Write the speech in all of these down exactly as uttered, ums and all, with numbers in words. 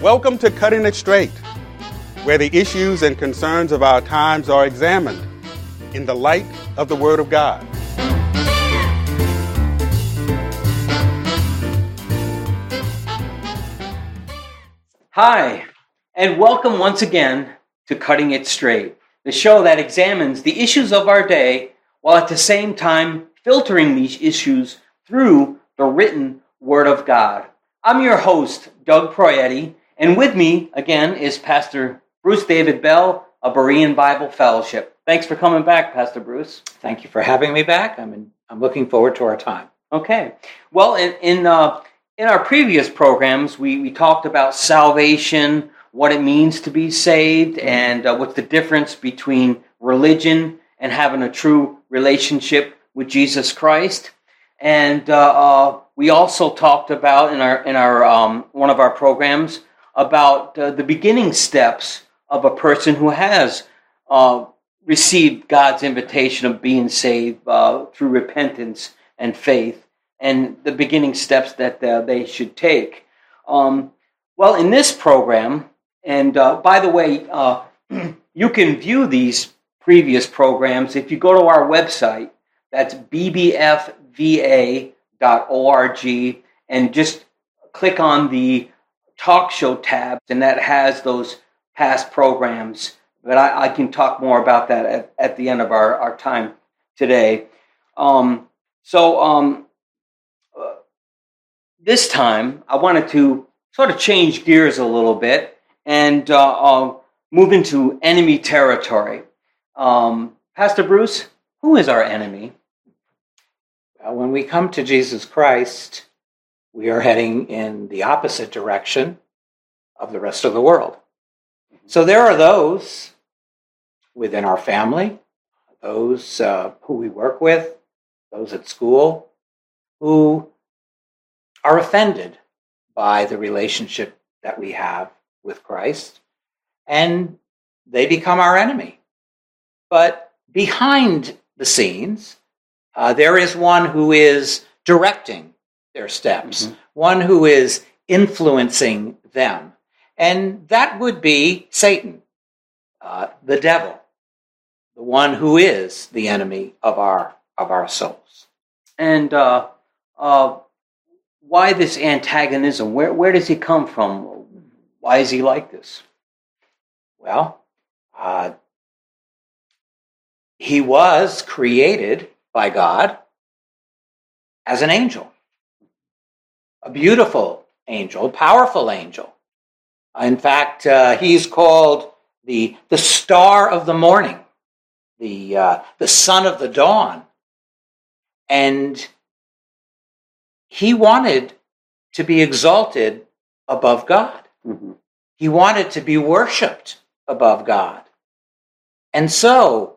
Welcome to Cutting It Straight, where the issues and concerns of our times are examined in the light of the Word of God. Hi, and welcome once again to Cutting It Straight, the show that examines the issues of our day while at the same time filtering these issues through the written Word of God. I'm your host, Doug Proietti, and with me again is Pastor Bruce David Bell of Berean Bible Fellowship. Thanks for coming back, Pastor Bruce. Thank you for having me back. I'm in, I'm looking forward to our time. Okay. Well, in in, uh, in our previous programs, we, we talked about salvation, what it means to be saved, and uh, what's the difference between religion and having a true relationship with Jesus Christ. And uh, uh, we also talked about in our in our um, one of our programs about uh, the beginning steps of a person who has uh, received God's invitation of being saved uh, through repentance and faith, and the beginning steps that uh, they should take. Um, well, in this program, and uh, by the way, uh, you can view these previous programs if you go to our website. That's b b f v a dot org, and just click on the talk show tab, and that has those past programs. But I, I can talk more about that at, at the end of our, our time today. Um, so um, uh, this time, I wanted to sort of change gears a little bit and uh, uh, move into enemy territory. Um, Pastor Bruce, who is our enemy? Well, when we come to Jesus Christ, we are heading in the opposite direction of the rest of the world. So there are those within our family, those uh, who we work with, those at school, who are offended by the relationship that we have with Christ, and they become our enemy. But behind the scenes, uh, there is one who is directing their steps, mm-hmm. one who is influencing them. And that would be Satan, uh, the devil, the one who is the enemy of our of our souls. And uh, uh, why this antagonism? Where where does he come from? Why is he like this? Well, uh, he was created by God as an angel. A beautiful angel, powerful angel. In fact, uh, he's called the, the star of the morning, the, uh, the son of the dawn. And he wanted to be exalted above God. Mm-hmm. He wanted to be worshipped above God. And so,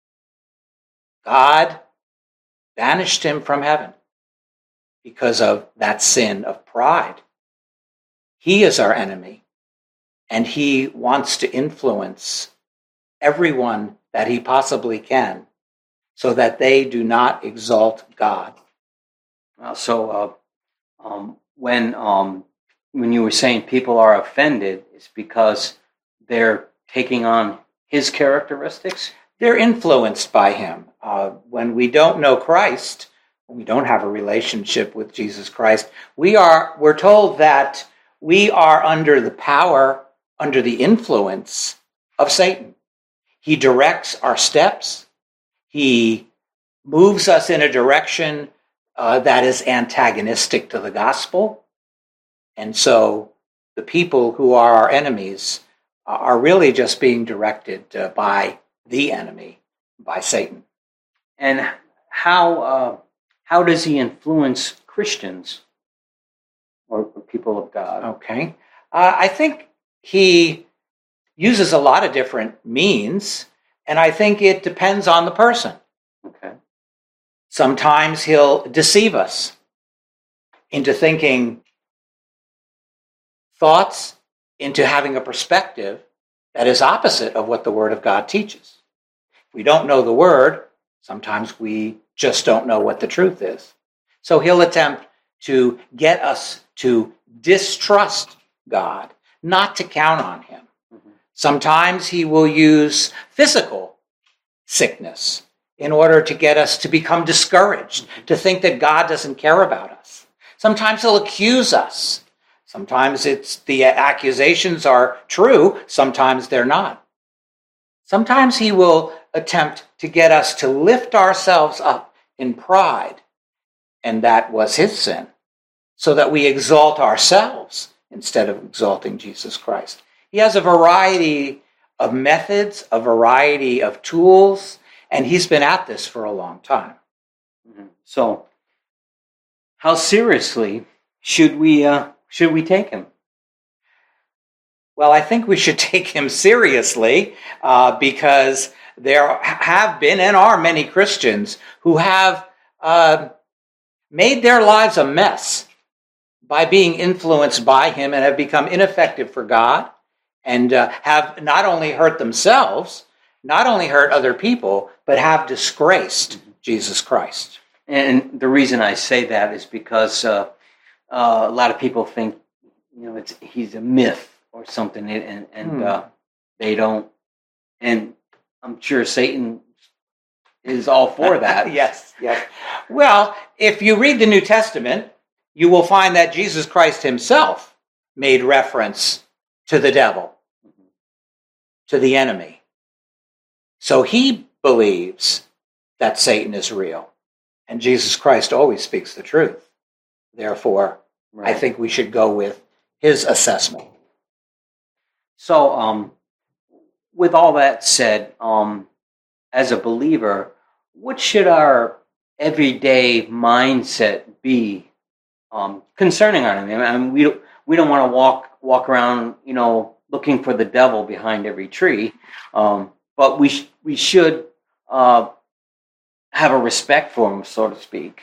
God banished him from heaven because of that sin of pride. He is our enemy, and he wants to influence everyone that he possibly can so that they do not exalt God. Uh, so uh, um, when um, when you were saying people are offended, it's because they're taking on his characteristics? They're influenced by him. Uh, when we don't know Christ, we don't have a relationship with Jesus Christ, we are, we're told that we are under the power, under the influence of Satan. He directs our steps. He moves us in a direction uh, that is antagonistic to the gospel. And so the people who are our enemies are really just being directed uh, by the enemy, by Satan. And how... Uh... How does he influence Christians or people of God? Okay. Uh, I think he uses a lot of different means, and I think it depends on the person. Okay. Sometimes he'll deceive us into thinking thoughts, into having a perspective that is opposite of what the Word of God teaches. If we don't know the Word, sometimes we just don't know what the truth is. So he'll attempt to get us to distrust God, not to count on him. Mm-hmm. Sometimes he will use physical sickness in order to get us to become discouraged, mm-hmm. to think that God doesn't care about us. Sometimes he'll accuse us. Sometimes it's the accusations are true, sometimes they're not. Sometimes he will attempt to get us to lift ourselves up in pride, and that was his sin, so that we exalt ourselves instead of exalting Jesus Christ. He has a variety of methods, a variety of tools, and he's been at this for a long time. Mm-hmm. So, how seriously should we uh, should we take him? Well, I think we should take him seriously uh, because there have been and are many Christians who have uh, made their lives a mess by being influenced by him and have become ineffective for God and uh, have not only hurt themselves, not only hurt other people, but have disgraced mm-hmm. Jesus Christ. And the reason I say that is because uh, uh, a lot of people think, you know, it's he's a myth or something, and and hmm. uh, they don't. And I'm sure Satan is all for that. yes, yes. Well, if you read the New Testament, you will find that Jesus Christ himself made reference to the devil, mm-hmm. to the enemy. So he believes that Satan is real. And Jesus Christ always speaks the truth. Therefore, right. I think we should go with his assessment. So, um, with all that said, um, as a believer, what should our everyday mindset be um, concerning our enemy? I mean, we don't, we don't want to walk walk around, you know, looking for the devil behind every tree, um, but we sh- we should uh, have a respect for him, so to speak.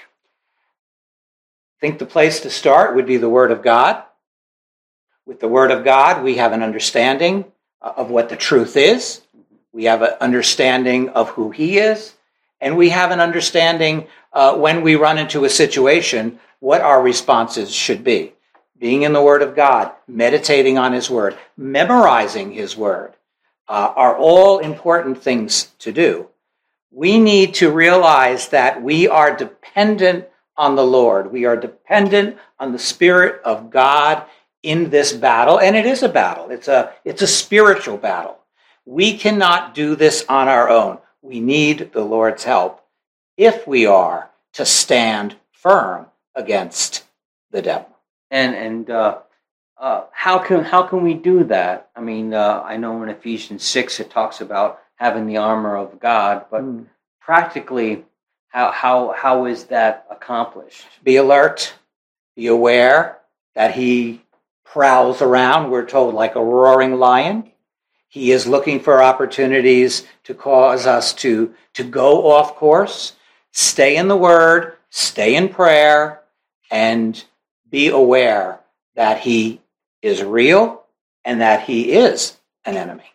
I think the place to start would be the Word of God. With the Word of God, we have an understanding of what the truth is. We have an understanding of who he is. And we have an understanding uh, when we run into a situation, what our responses should be. Being in the Word of God, meditating on his Word, memorizing his Word uh, are all important things to do. We need to realize that we are dependent on the Lord. We are dependent on the Spirit of God in this battle, and it is a battle. It's a, it's a spiritual battle. We cannot do this on our own. We need the Lord's help if we are to stand firm against the devil. And and uh, uh, how can how can we do that? I mean, uh, I know in Ephesians six it talks about having the armor of God, but mm. practically, how how how is that accomplished? Be alert, be aware that he prowls around, we're told, like a roaring lion. He is looking for opportunities to cause us to, to go off course. Stay in the Word, stay in prayer, and be aware that he is real and that he is an enemy.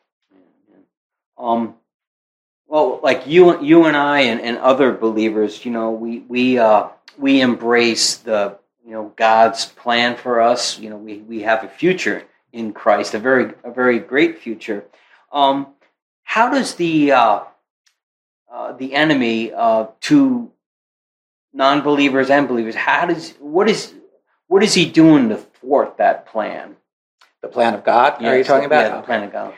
Um, well, like you, you and I, and, and other believers, you know, we we uh, we embrace the you know God's plan for us. You know, we, we have a future in Christ, a very a very great future. Um, how does the uh, uh, the enemy uh, to non-believers and believers? How does what is what is he doing to thwart that plan? The plan of God? Yes, are you talking about? Yeah, the plan of God.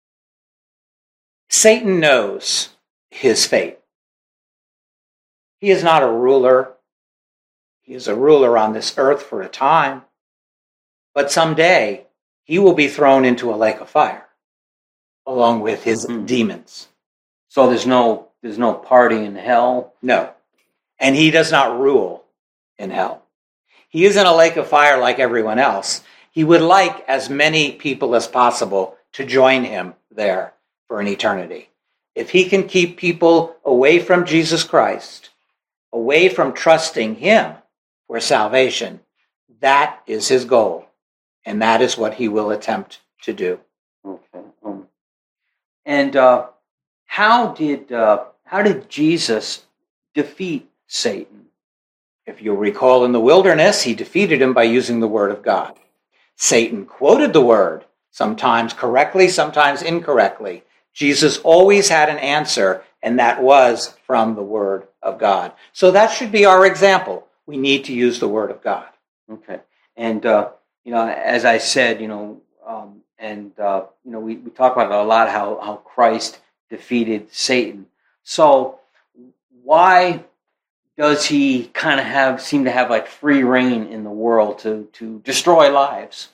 Satan knows his fate. He is not a ruler. He is a ruler on this earth for a time. But someday, he will be thrown into a lake of fire, along with his mm-hmm. demons. So there's no there's no party in hell? No. And he does not rule in hell. He is in a lake of fire like everyone else. He would like as many people as possible to join him there for an eternity. If he can keep people away from Jesus Christ, away from trusting him for salvation, that is his goal. And that is what he will attempt to do. Okay. Um, and uh, how did uh, how did Jesus defeat Satan? If you'll recall, in the wilderness, he defeated him by using the word of God. Satan quoted the word sometimes correctly, sometimes incorrectly. Jesus always had an answer, and that was from the Word of God. So that should be our example. We need to use the Word of God. Okay. And, uh, you know, as I said, you know, um, and, uh, you know, we, we talk about it a lot, how, how Christ defeated Satan. So why does he kind of have, seem to have like free reign in the world to, to destroy lives?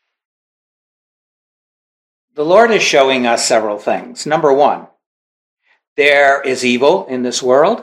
The Lord is showing us several things. Number one, there is evil in this world.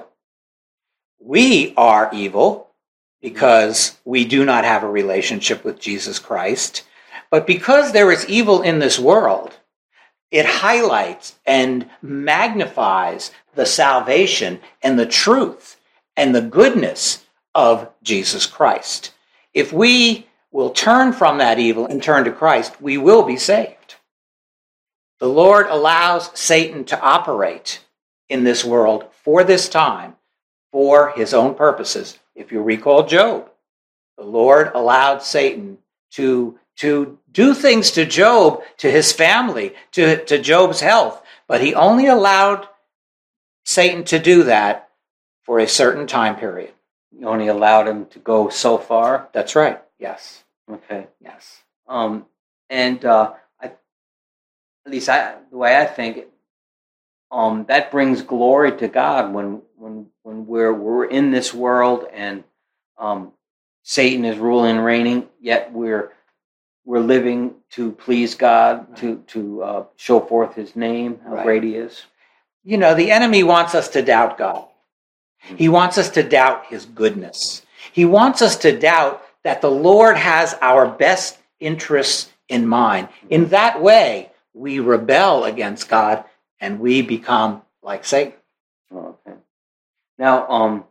We are evil because we do not have a relationship with Jesus Christ. But because there is evil in this world, it highlights and magnifies the salvation and the truth and the goodness of Jesus Christ. If we will turn from that evil and turn to Christ, we will be saved. The Lord allows Satan to operate in this world for this time, for his own purposes. If you recall Job, the Lord allowed Satan to, to do things to Job, to his family, to, to Job's health, but he only allowed Satan to do that for a certain time period. You only allowed him to go so far? That's right, yes. Okay. Yes. Um, and uh, I, at least I, the way I think, um, that brings glory to God when when when we're we're in this world and um, Satan is ruling and reigning, yet we're we're living to please God, right. to to uh, show forth His name, how right. great He is. You know, the enemy wants us to doubt God. Mm-hmm. He wants us to doubt His goodness. He wants us to doubt that the Lord has our best interests in mind. In that way, we rebel against God and we become like Satan. Oh, okay. Now, um,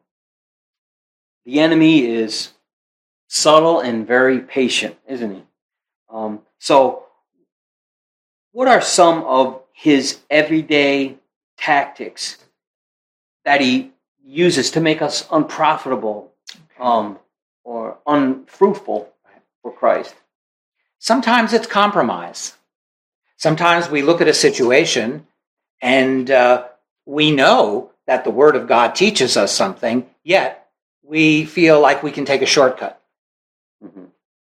the enemy is subtle and very patient, isn't he? Um, so, what are some of his everyday tactics that he uses to make us unprofitable um, or unfruitful for Christ? Sometimes it's compromise. Sometimes we look at a situation and uh, we know that the Word of God teaches us something, yet we feel like we can take a shortcut. Mm-hmm.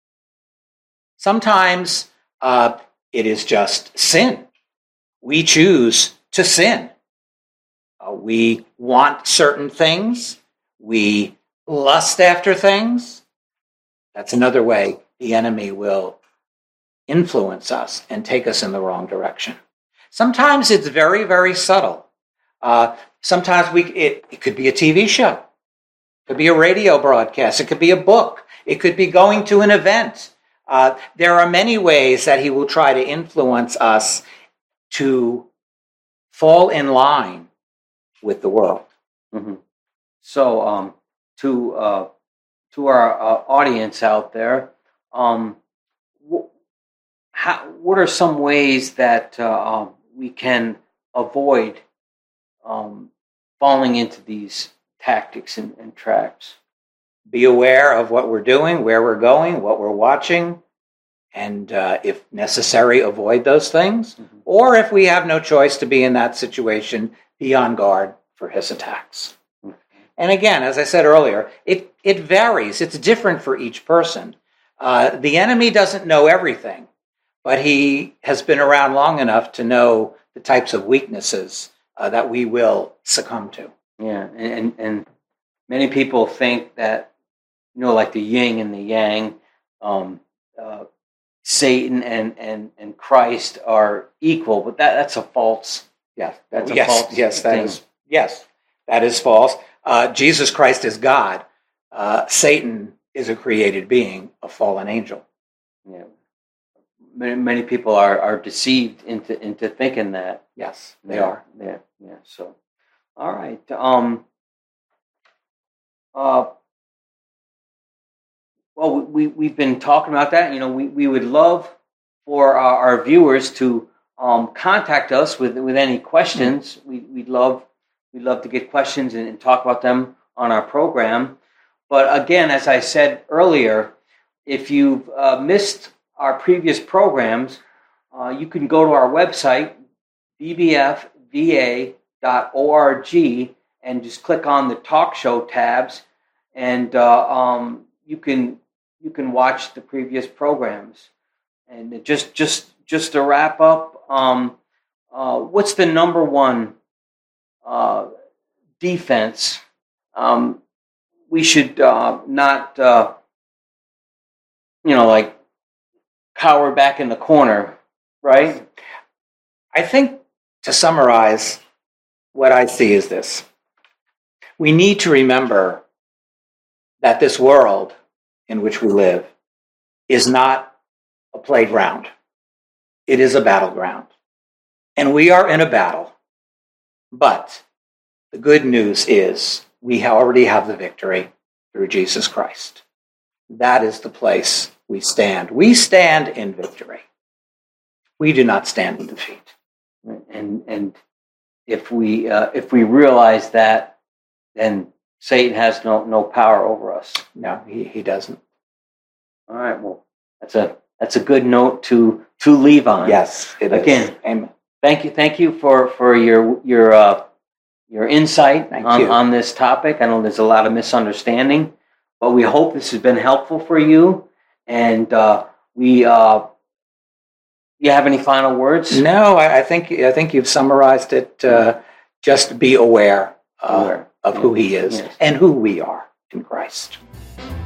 Sometimes uh, it is just sin. We choose to sin. Uh, we want certain things. We lust after things. That's another way the enemy will influence us and take us in the wrong direction. Sometimes it's very, very subtle. Uh, sometimes we it, it could be a T V show. It could be a radio broadcast. It could be a book. It could be going to an event. Uh, there are many ways that he will try to influence us to fall in line with the world. Mm-hmm. So, um, to uh, to our uh, audience out there, um, wh- how, what are some ways that uh, um, we can avoid um, falling into these tactics and, and traps? Be aware of what we're doing, where we're going, what we're watching, and uh, if necessary, avoid those things. Mm-hmm. Or if we have no choice to be in that situation, be on guard for his attacks. Mm-hmm. And again, as I said earlier, it, it varies. It's different for each person. Uh, the enemy doesn't know everything, but he has been around long enough to know the types of weaknesses uh, that we will succumb to. Yeah, and, and many people think that, you know, like the yin and the yang, um, uh, Satan and, and, and Christ are equal, but that, that's a false. Yes, that's a yes, false. Yes, that thing. is. Yes, that is false. Uh, Jesus Christ is God. Uh, Satan is a created being, a fallen angel. Yeah, many, many people are, are deceived into into thinking that. Yes, they yeah, are. Yeah, yeah. So, all right. Um. Uh. Well, we, we've been talking about that. You know, we, we would love for our, our viewers to um, contact us with with any questions. Mm-hmm. We, we'd love we'd love to get questions and, and talk about them on our program. But again, as I said earlier, if you've uh, missed our previous programs, uh, you can go to our website, b b f v a dot org, and just click on the talk show tabs, and uh, um, you can you can watch the previous programs. And just just just to wrap up, um, uh, what's the number one uh, defense? Um, we should uh, not, uh, you know, like cower back in the corner, right? I think to summarize, what I see is this. We need to remember that this world in which we live is not a playground. It is a battleground. And we are in a battle. But the good news is we already have the victory through Jesus Christ. That is the place we stand. We stand in victory. We do not stand in defeat. And and if we uh, if we realize that, then Satan has no no power over us. No, he, he doesn't. All right. Well, that's a that's a good note to to leave on. Yes, it is. Again, Amen. Thank you, thank you for for your your uh, your insight Thank on, you. on this topic. I know there's a lot of misunderstanding, but we hope this has been helpful for you. And uh, we, uh, you have any final words? No, I, I think I think you've summarized it. Uh, just be aware, uh, Aware. of who He is Yes. and who we are in Christ.